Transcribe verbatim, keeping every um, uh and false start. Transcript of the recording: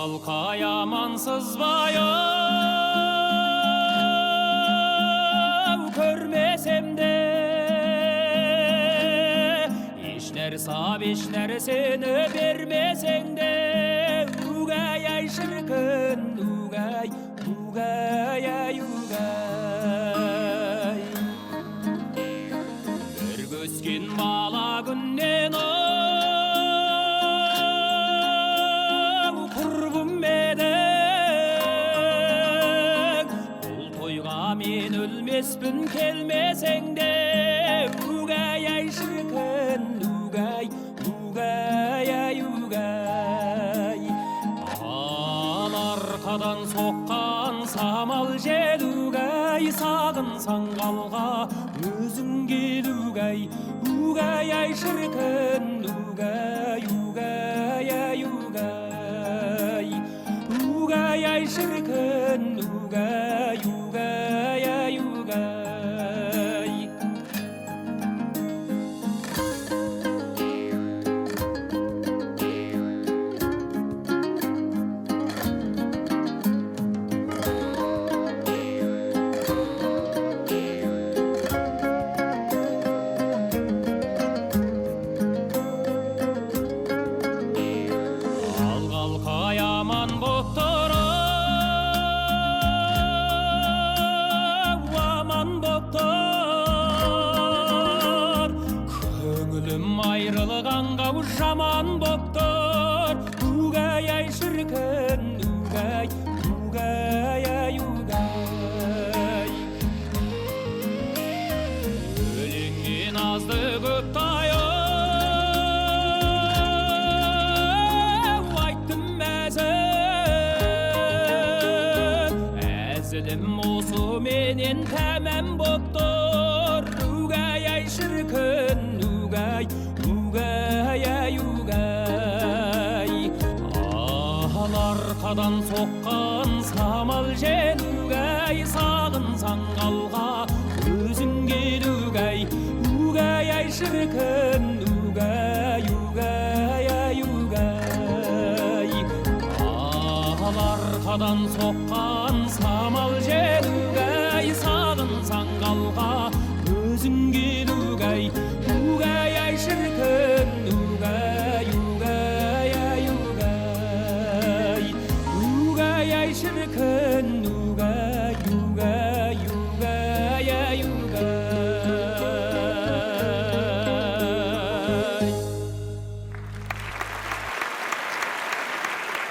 Алгалқа ямансызбай көрмесем де еш нәрсап еш нәрсені бермесең де угай ай шіркін угай угай ай угай бір көскен бала күннен құрбым едің бұл тойға мен өлмеспін келмесең де угай ай шіркін угай угай ай угай ал арқадан соққан самал жел угай сағынсаң қалға өзің кел угай угай ай шіркін угай угай ай угай угай ай шіркін угай угай ай угай Яман боп тұрып, аман боп тұр. Көңілім айрылғанға жаман боп тұр. Угай ай шіркін, угай, угай ай угай. Өлеңнен азды көп тайы әзілім осы менен тәмәм боп тұр. Угай ай шіркін угай угай ай угай ал арқадан соққан самал жел угай сағынсаң қалға өзің кел угай угай ай шіркін угай угай ай угай ал арқадан соққан самал жел угай сағынсаң қалға өзің кел